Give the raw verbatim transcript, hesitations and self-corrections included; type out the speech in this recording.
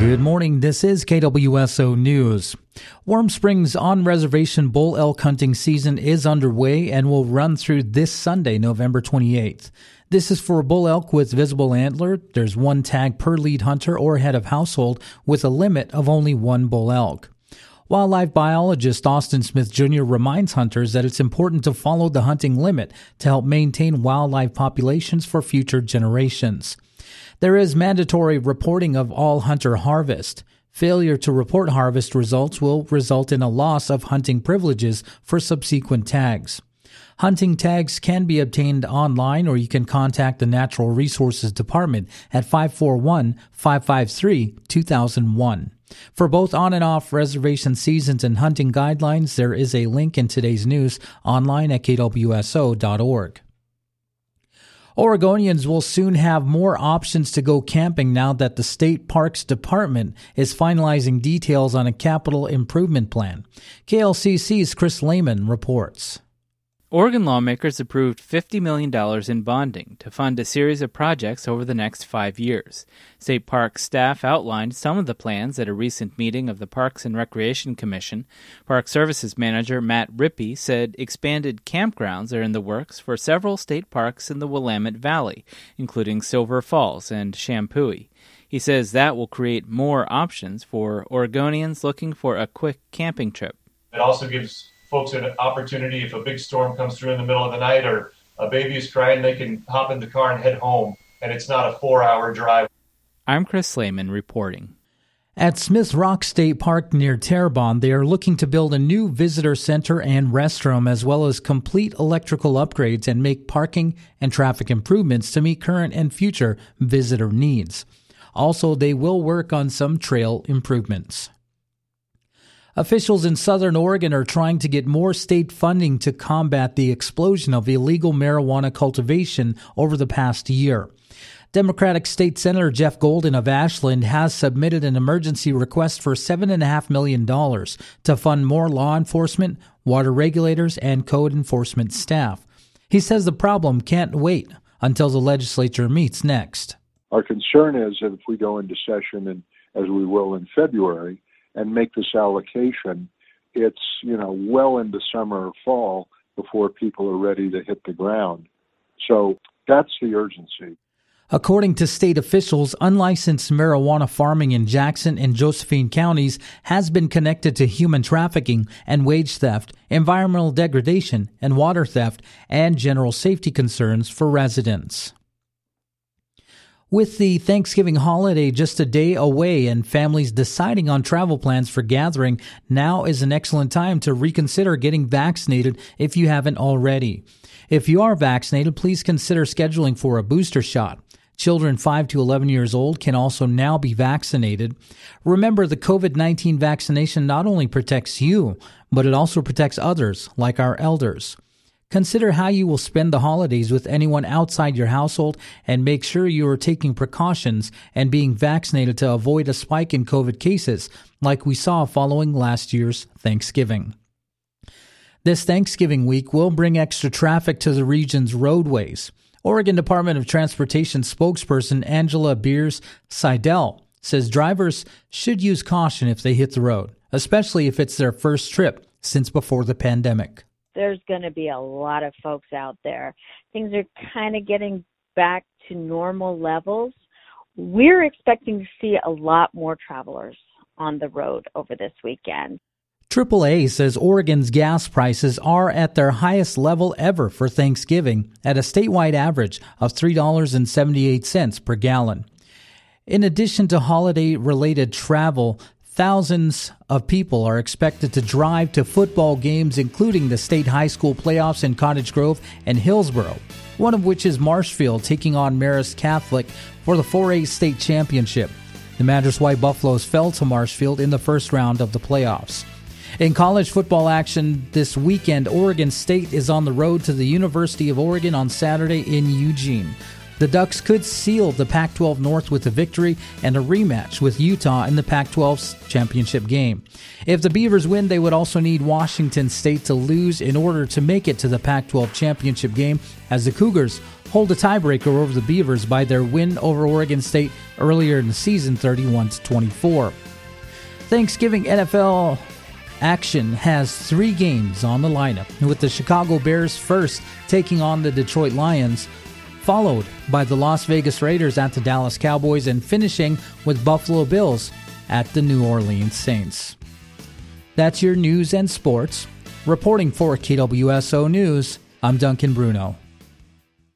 Good morning. This is K W S O News. Warm Springs on-reservation bull elk hunting season is underway and will run through this Sunday, November twenty-eighth. This is for bull elk with visible antler. There's one tag per lead hunter or head of household with a limit of only one bull elk. Wildlife biologist Austin Smith Junior reminds hunters that it's important to follow the hunting limit to help maintain wildlife populations for future generations. There is mandatory reporting of all hunter harvest. Failure to report harvest results will result in a loss of hunting privileges for subsequent tags. Hunting tags can be obtained online, or you can contact the Natural Resources Department at five four one, five five three, two thousand one. For both on and off reservation seasons and hunting guidelines, there is a link in today's news online at K W S O dot org. Oregonians will soon have more options to go camping now that the State Parks Department is finalizing details on a capital improvement plan. K L C C's Chris Lehman reports. Oregon lawmakers approved fifty million dollars in bonding to fund a series of projects over the next five years. State Parks staff outlined some of the plans at a recent meeting of the Parks and Recreation Commission. Park Services Manager Matt Rippey said expanded campgrounds are in the works for several state parks in the Willamette Valley, including Silver Falls and Champoeg. He says that will create more options for Oregonians looking for a quick camping trip. It also gives folks an opportunity, if a big storm comes through in the middle of the night or a baby is crying, they can hop in the car and head home, and it's not a four-hour drive. I'm Chris Slayman reporting. At Smith Rock State Park near Terrebonne, they are looking to build a new visitor center and restroom, as well as complete electrical upgrades and make parking and traffic improvements to meet current and future visitor needs. Also, they will work on some trail improvements. Officials in Southern Oregon are trying to get more state funding to combat the explosion of illegal marijuana cultivation over the past year. Democratic State Senator Jeff Golden of Ashland has submitted an emergency request for seven point five million dollars to fund more law enforcement, water regulators, and code enforcement staff. He says the problem can't wait until the legislature meets next. Our concern is that if we go into session, and as we will in February, and make this allocation, it's, you know, well into summer or fall before people are ready to hit the ground. So that's the urgency. According to state officials, unlicensed marijuana farming in Jackson and Josephine counties has been connected to human trafficking and wage theft, environmental degradation and water theft, and general safety concerns for residents. With the Thanksgiving holiday just a day away and families deciding on travel plans for gathering, now is an excellent time to reconsider getting vaccinated if you haven't already. If you are vaccinated, please consider scheduling for a booster shot. Children five to eleven years old can also now be vaccinated. Remember, the covid nineteen vaccination not only protects you, but it also protects others, like our elders. Consider how you will spend the holidays with anyone outside your household and make sure you are taking precautions and being vaccinated to avoid a spike in COVID cases like we saw following last year's Thanksgiving. This Thanksgiving week will bring extra traffic to the region's roadways. Oregon Department of Transportation spokesperson Angela Beers-Seidel says drivers should use caution if they hit the road, especially if it's their first trip since before the pandemic. There's going to be a lot of folks out there. Things are kind of getting back to normal levels. We're expecting to see a lot more travelers on the road over this weekend. triple A says Oregon's gas prices are at their highest level ever for Thanksgiving at a statewide average of three dollars and seventy-eight cents per gallon. In addition to holiday-related travel, thousands of people are expected to drive to football games, including the state high school playoffs in Cottage Grove and Hillsboro, one of which is Marshfield taking on Marist Catholic for the four A state championship. The Madras White Buffaloes fell to Marshfield in the first round of the playoffs. In college football action this weekend, Oregon State is on the road to the University of Oregon on Saturday in Eugene. The Ducks could seal the Pac twelve North with a victory and a rematch with Utah in the Pac twelve's championship game. If the Beavers win, they would also need Washington State to lose in order to make it to the Pac twelve championship game, as the Cougars hold a tiebreaker over the Beavers by their win over Oregon State earlier in the season, thirty-one to twenty-four. Thanksgiving N F L action has three games on the lineup, with the Chicago Bears first taking on the Detroit Lions, followed by the Las Vegas Raiders at the Dallas Cowboys, and finishing with Buffalo Bills at the New Orleans Saints. That's your news and sports. Reporting for K W S O News, I'm Duncan Bruno.